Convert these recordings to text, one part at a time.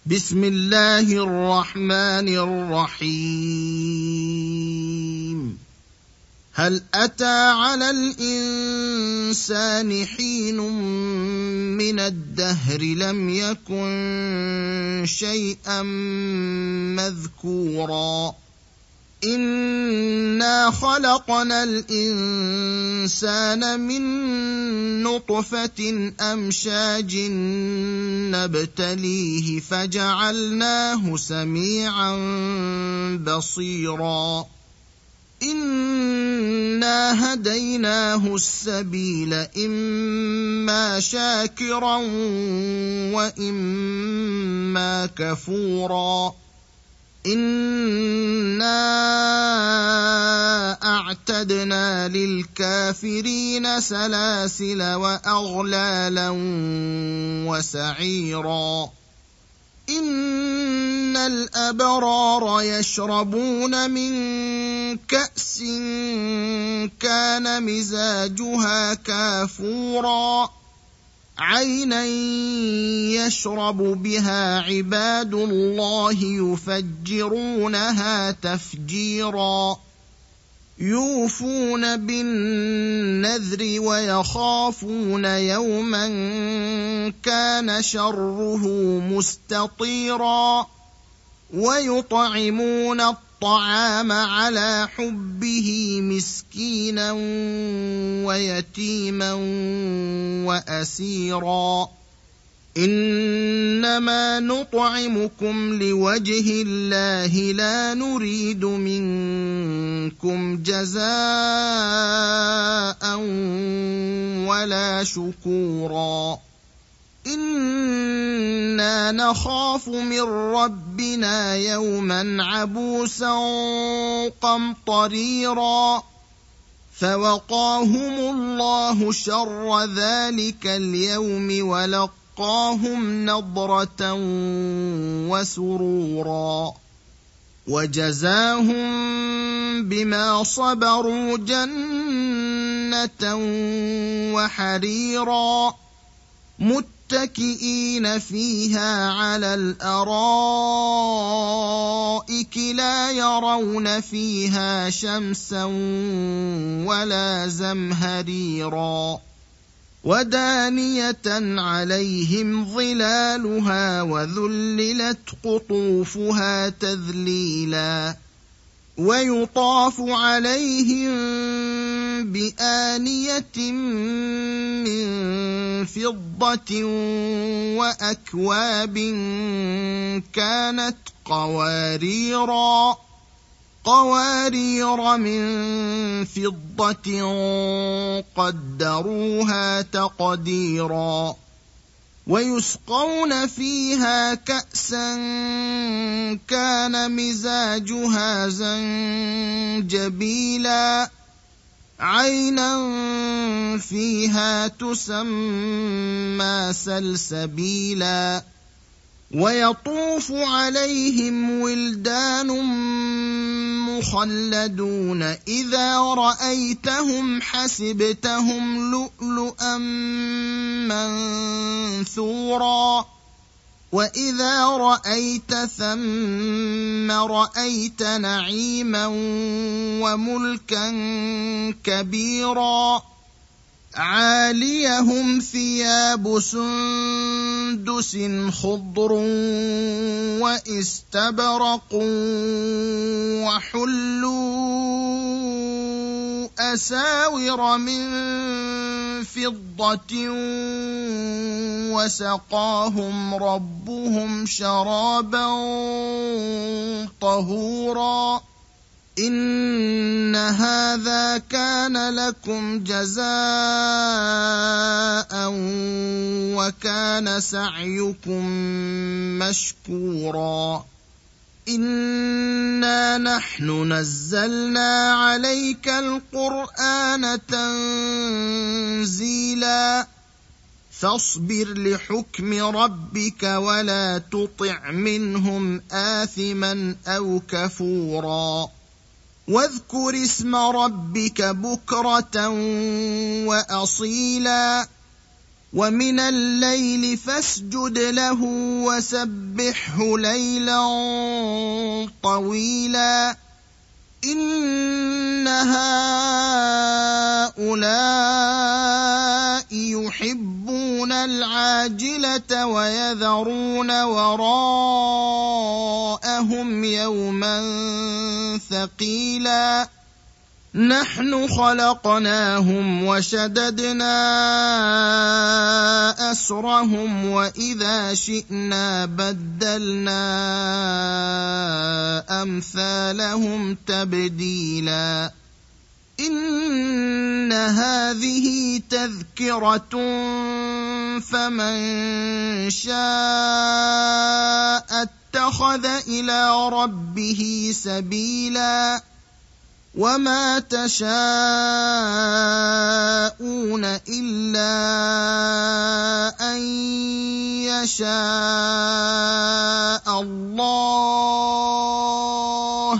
بسم الله الرحمن الرحيم. هل أتى على الإنسان حين من الدهر لم يكن شيئا مذكورا إنا خلقنا الإنسان من نطفة أمشاج نبتليه فجعلناه سميعا بصيرا إنا هديناه السبيل إما شاكرا وإما كفورا إنا أعتدنا للكافرين سلاسل وأغلالا وسعيرا إن الأبرار يشربون من كأس كان مزاجها كافورا عينا يشرب بها عباد الله يفجرونها تفجيرا يوفون بالنذر ويخافون يوما كان شره مستطيرا ويطعمون الطعام على حبه مسكينا ويتيما وأسيرا إنما نطعمكم لوجه الله لا نريد منكم جزاء ولا شكورا إنا نخاف من ربنا يوما عبوسا قمطريرا فوقاهم الله شر ذلك اليوم ولقاهم نضرة وسرورا وجزاهم بما صبروا جنة وحريرا متكئين فيها على الأرائك لا يرون فيها شمسا ولا زمهريرا ودانية عليهم ظلالها وذللت قطوفها تذليلا ويطاف عليهم بآنية من فضة وأكواب كانت قوارير من فضة قدروها تقديرا ويسقون فيها كأسا كان مزاجها زنجبيلا عينا فيها تسمى سلسبيلا ويطوف عليهم ولدان مخلدون إذا رأيتهم حسبتهم لؤلؤا منثورا وإذا رأيت ثم رأيت نعيما وملكا كبيرا عاليهم ثياب سندس خضر واستبرق وحلوا أساور من فضة وسقاهم ربهم شرابا طهورا إن هذا كان لكم جزاء وكان سعيكم مشكورا إنا نحن نزلنا عليك القرآن تنزيلا فاصبر لحكم ربك ولا تطع منهم آثما أو كفورا واذكر اسم ربك بكرة وأصيلا ومن الليل فاسجد له وسبحه ليلا طويلا إن هؤلاء يحبون العاجلة ويذرون وراءهم يوما ثقيلا نحن خلقناهم وشددنا أسرهم وإذا شئنا بدلنا أمثالهم تبديلا إن هذه تذكرة فمن شاء اتخذ إلى ربه سبيلا وما تشاءون إلا أن يشاء الله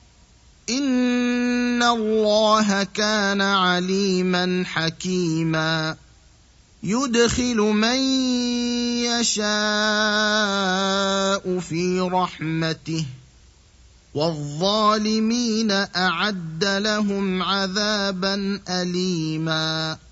إن الله كان عليما حكيما يدخل من يشاء في رحمته والظالمين أعد لهم عذابا أليما